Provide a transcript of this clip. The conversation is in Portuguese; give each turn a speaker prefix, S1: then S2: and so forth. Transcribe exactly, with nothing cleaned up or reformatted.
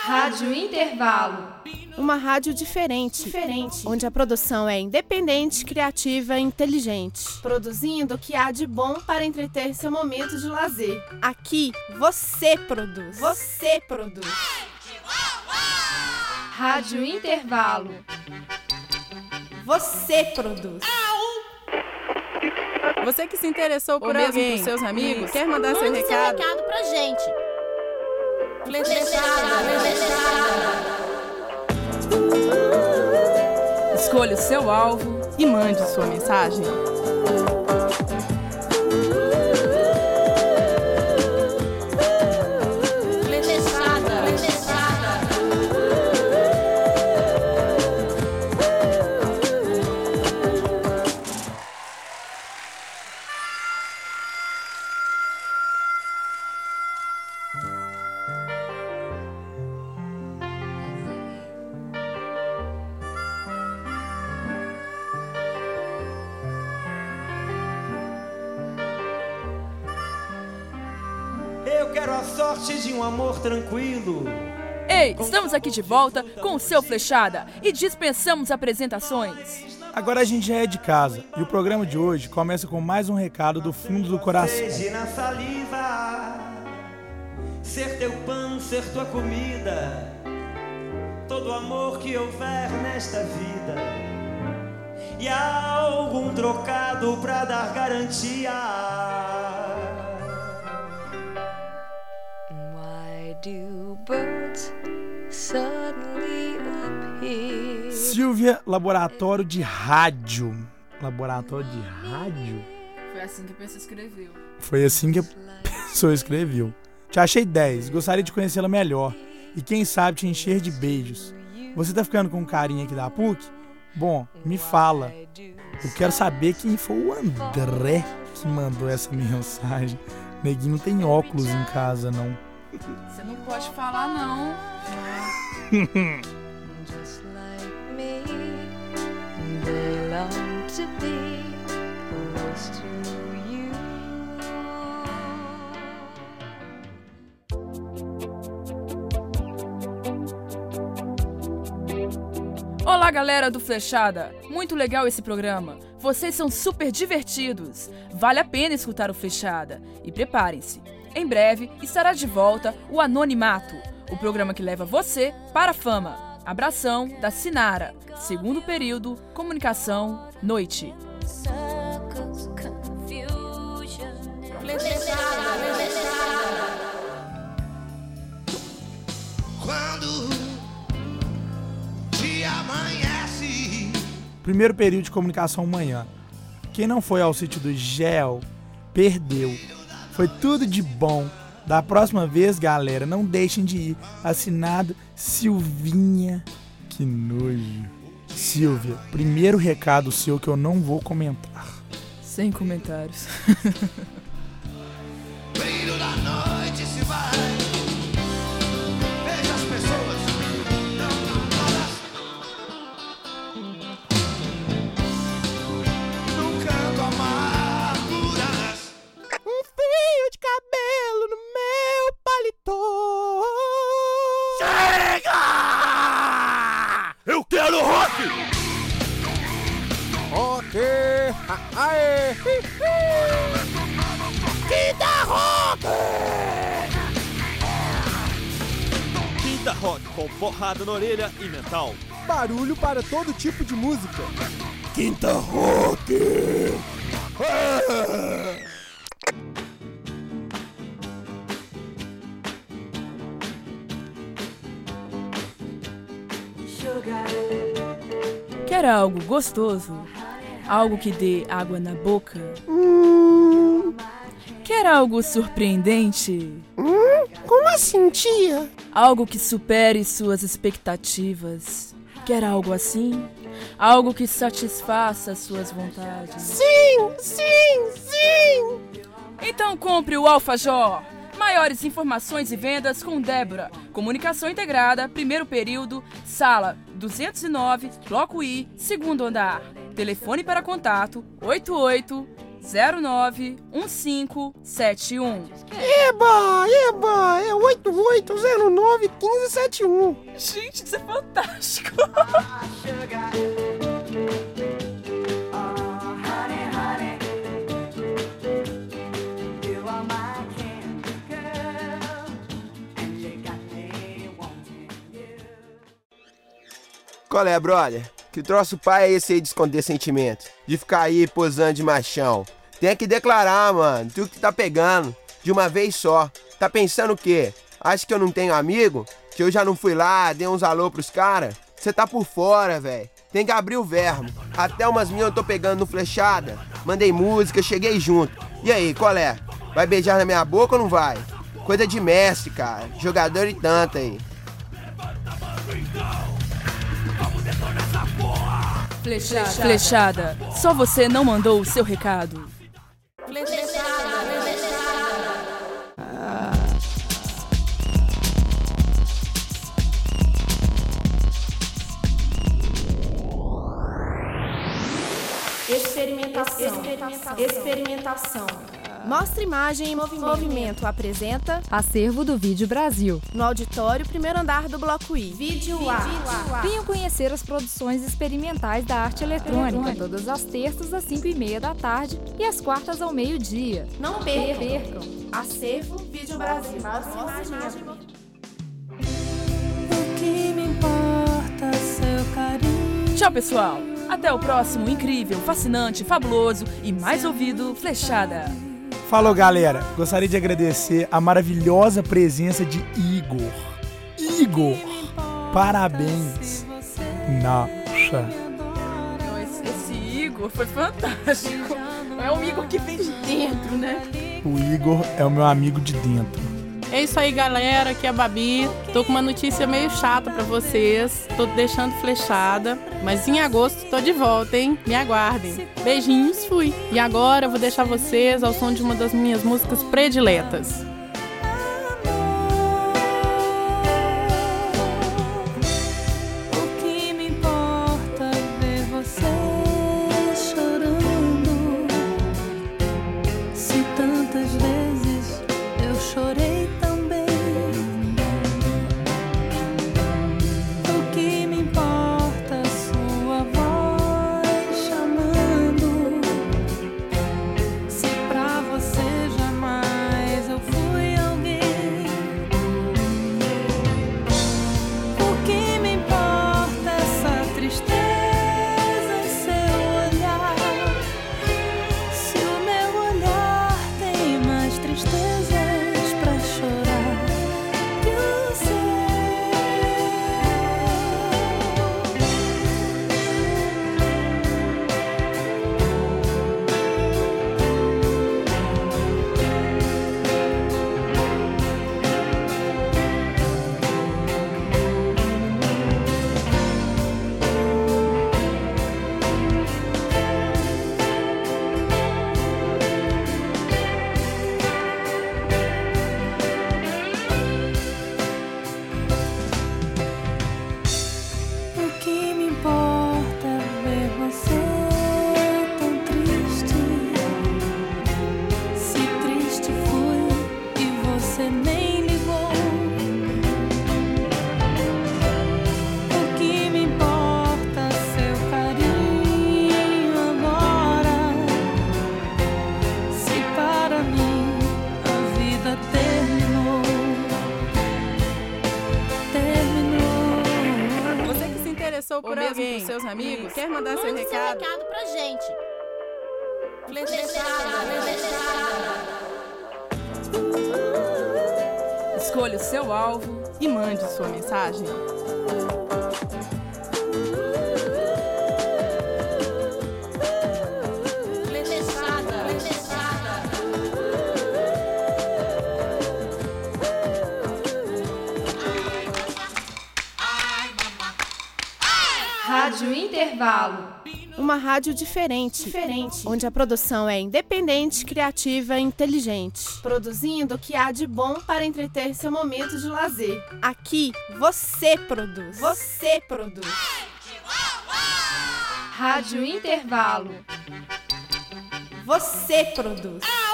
S1: Rádio Intervalo.
S2: Uma rádio diferente, diferente, onde a produção é independente, criativa e inteligente, produzindo o que há de bom para entreter seu momento de lazer. Aqui, você produz. Você produz.
S1: Rádio Intervalo.
S2: Você produz.
S3: Você que se interessou por
S4: Ou
S3: alguém,
S4: mesmo por seus amigos,
S3: quer mandar seu
S5: Mande
S3: recado?
S5: seu recado pra gente.
S3: Escolha o seu alvo e mande sua mensagem.
S6: Eu quero a sorte de um amor tranquilo.
S4: Ei, estamos aqui de volta com o seu Flechada e dispensamos apresentações.
S7: Agora a gente já é de casa e o programa de hoje começa com mais um recado do fundo do coração.
S6: Sede na saliva, ser teu pão, ser tua comida, todo amor que houver nesta vida, e há algum trocado pra dar garantia.
S8: Do birds suddenly appear?
S7: Silvia, laboratório de rádio. Laboratório de rádio?
S3: Foi assim que a pessoa escreveu.
S7: Foi assim que a pessoa escreveu. Te achei dez, gostaria de conhecê-la melhor. E quem sabe te encher de beijos. Você tá ficando com um carinha aqui da P U C? Bom, me fala. Eu quero saber quem foi o André que mandou essa mensagem. Neguinho não tem óculos em casa, não.
S3: Você não pode falar, não.
S8: Just like me, they long to be close to you.
S4: Olá, galera do Flechada. Muito legal esse programa. Vocês são super divertidos. Vale a pena escutar o Flechada. E preparem-se. Em breve estará de volta o Anonimato, o programa que leva você para a fama. Abração da Sinara, segundo período, comunicação, noite.
S9: Quando dia amanhece.
S7: Primeiro período de comunicação manhã. Quem não foi ao sítio do Gel, perdeu. Foi tudo de bom. Da próxima vez, galera, não deixem de ir. Assinado Silvinha. Que nojo. Silvia, primeiro recado seu que eu não vou comentar.
S4: Sem comentários.
S9: Brilho da noite se vai. Veja as pessoas. Não, não, num canto amarguras.
S2: Um fio de cabelo no meu paletó.
S9: Chega! Eu quero rock!
S10: Rock! Aê!
S9: Quinta rock!
S11: Quinta rock com porrada na orelha e metal.
S10: Barulho para todo tipo de música.
S9: Quinta rock! Ah!
S4: Quer algo gostoso? Algo que dê água na boca?
S2: Hum,
S4: Quer algo surpreendente?
S2: hum, como assim, tia?
S4: Algo que supere suas expectativas? Quer algo assim? Algo que satisfaça suas vontades?
S2: Sim, sim, sim!
S4: Então compre o Alfajor! Maiores informações e vendas com Débora. Comunicação integrada, primeiro período, sala duzentos e nove, bloco I, segundo andar. Telefone para contato oito oito zero nove um cinco sete um.
S5: Eba, eba, é oito oito zero nove um cinco sete um.
S4: Gente, isso é fantástico.
S5: Qual é, brother? Que troço pai é esse aí de esconder sentimentos? De ficar aí posando de machão? Tem que declarar, mano, tu que tá pegando, de uma vez só. Tá pensando o quê? Acha que eu não tenho amigo? Que eu já não fui lá, dei uns alô pros caras? Cê tá por fora, velho. Tem que abrir o verbo. Até umas minhas eu tô pegando no flechada. Mandei música, cheguei junto. E aí, qual é? Vai beijar na minha boca ou não vai? Coisa de mestre, cara. Jogador e tanto aí.
S4: Flechada. Flechada. Só você não mandou o seu recado.
S2: Flechada.
S4: Ah.
S2: Experimentação. Experimentação. Experimentação. Mostra Imagem em Movimento. Movimento apresenta
S12: Acervo do Vídeo Brasil.
S2: No auditório, primeiro andar do Bloco I. Vídeo A.
S12: Venham conhecer as produções experimentais da arte eletrônica, todas as terças às cinco e meia da tarde e às quartas ao meio-dia.
S2: Não percam. percam. Acervo Vídeo Brasil. Mostra Imagem.
S13: O que me importa, seu carinho.
S4: Tchau, pessoal. Até o próximo incrível, fascinante, fabuloso e mais ouvido Flechada.
S7: Falou, galera. Gostaria de agradecer a maravilhosa presença de Igor. Igor, parabéns. Nossa.
S4: Esse, esse Igor foi fantástico. É um Igor que vem de dentro, né?
S7: O Igor é o meu amigo de dentro.
S14: É isso aí, galera, aqui é a Babi. Tô com uma notícia meio chata pra vocês. Tô deixando flechada, mas em agosto tô de volta, hein? Me aguardem. Beijinhos, fui. E agora eu vou deixar vocês ao som de uma das minhas músicas prediletas.
S13: O que me importa ver você chorando? Se tantas vezes eu chorei.
S14: Por Ou alguém, mesmo seus amigos, isso. Quer mandar Mande seu recado?
S2: seu recado pra gente.
S4: Flechada. Escolha o seu alvo
S14: e mande sua mensagem.
S1: Rádio Intervalo.
S2: Uma rádio diferente, diferente, onde a produção é independente, criativa e inteligente, produzindo o que há de bom para entreter seu momento de lazer. Aqui, você produz. Você produz.
S1: Rádio Intervalo.
S2: você produz.